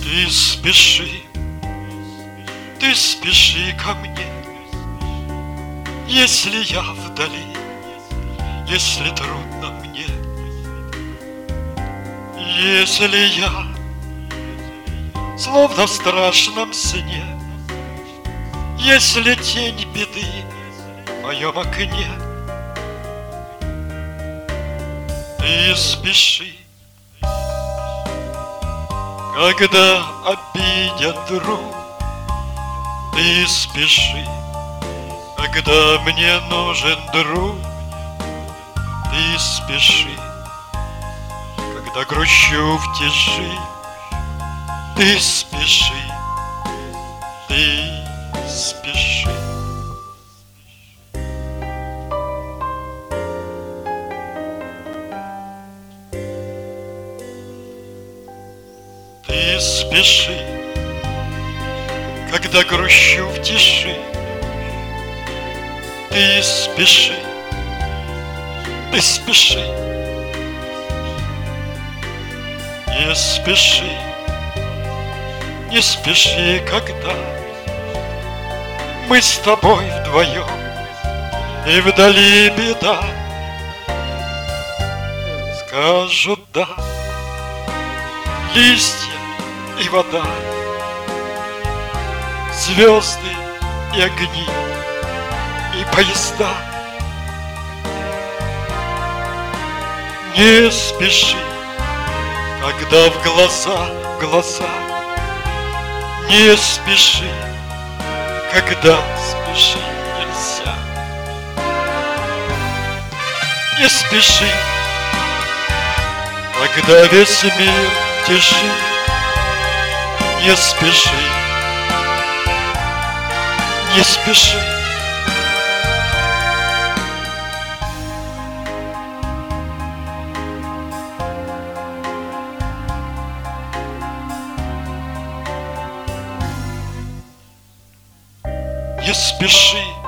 Ты спеши, ты спеши ко мне, если я вдали, если трудно мне, если я словно в страшном сне, если тень беды в моем окне. Ты спеши, когда обидят друг. Ты спеши, когда мне нужен друг. Ты спеши, когда грущу в тиши. Ты спеши, ты спеши. Ты спеши, когда грущу в тиши. Ты спеши, ты спеши. Не спеши, не спеши, когда мы с тобой вдвоем, и вдали беда. Скажут да листья и вода, звезды и огни, и поезда. Не спеши, когда в глаза. Не спеши, когда спешить нельзя. Не спеши, когда весь мир в тиши. Не спеши, не спеши. Не спеши,